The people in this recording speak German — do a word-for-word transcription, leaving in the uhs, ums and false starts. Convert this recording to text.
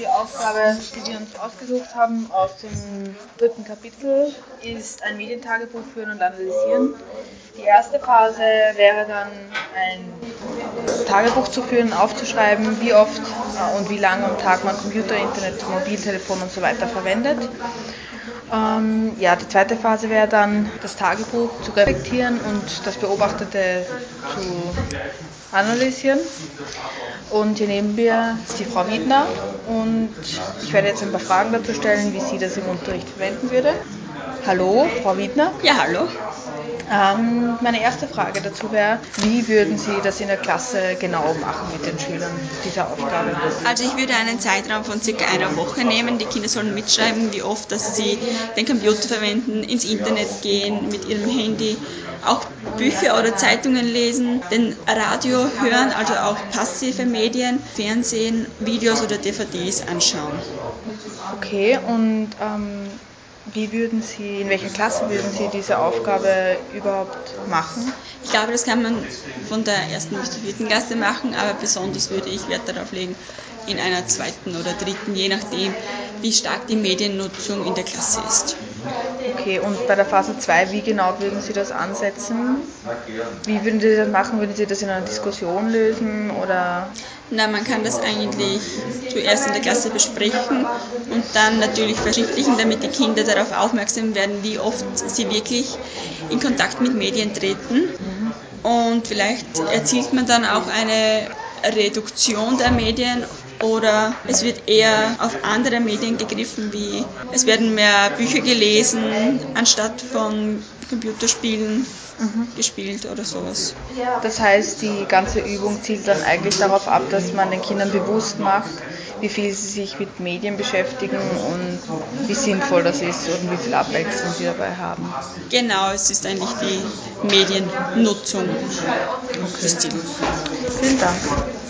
Die Aufgabe, die wir uns ausgesucht haben aus dem dritten Kapitel, ist ein Medientagebuch führen und analysieren. Die erste Phase wäre dann, ein Tagebuch zu führen, aufzuschreiben, wie oft und wie lange am Tag man Computer, Internet, Mobiltelefon und so weiter verwendet. Ähm, ja, die zweite Phase wäre dann, das Tagebuch zu reflektieren und das Beobachtete zu analysieren. Und hier neben mir ist die Frau Wiedner und ich werde jetzt ein paar Fragen dazu stellen, wie sie das im Unterricht verwenden würde. Hallo, Frau Wiedner. Ja, hallo. Ähm, meine erste Frage dazu wäre, wie würden Sie das in der Klasse genau machen mit den Schülern, diese Aufgabe? Also ich würde einen Zeitraum von circa einer Woche nehmen. Die Kinder sollen mitschreiben, wie oft dass sie den Computer verwenden, ins Internet gehen, mit ihrem Handy, auch Bücher oder Zeitungen lesen, den Radio hören, also auch passive Medien, Fernsehen, Videos oder D V Ds anschauen. Okay, und ähm, wie würden Sie, in welcher Klasse würden Sie diese Aufgabe überhaupt machen? Ich glaube, das kann man von der ersten bis zur vierten Klasse machen, aber besonders würde ich Wert darauf legen, in einer zweiten oder dritten, je nachdem, wie stark die Mediennutzung in der Klasse ist. Okay, und bei der Phase zwei, wie genau würden Sie das ansetzen? Wie würden Sie das machen? Würden Sie das in einer Diskussion lösen oder? Na, man kann das eigentlich zuerst in der Klasse besprechen und dann natürlich verschriftlichen, damit die Kinder darauf aufmerksam werden, wie oft sie wirklich in Kontakt mit Medien treten. Und vielleicht erzielt man dann auch eine Reduktion der Medien oder es wird eher auf andere Medien gegriffen, wie es werden mehr Bücher gelesen anstatt von Computerspielen mhm. gespielt oder sowas. Das heißt, die ganze Übung zielt dann eigentlich darauf ab, dass man den Kindern bewusst macht, wie viel sie sich mit Medien beschäftigen und wie sinnvoll das ist und wie viel Abwechslung sie dabei haben. Genau, es ist eigentlich die Mediennutzung. Okay. Vielen Dank.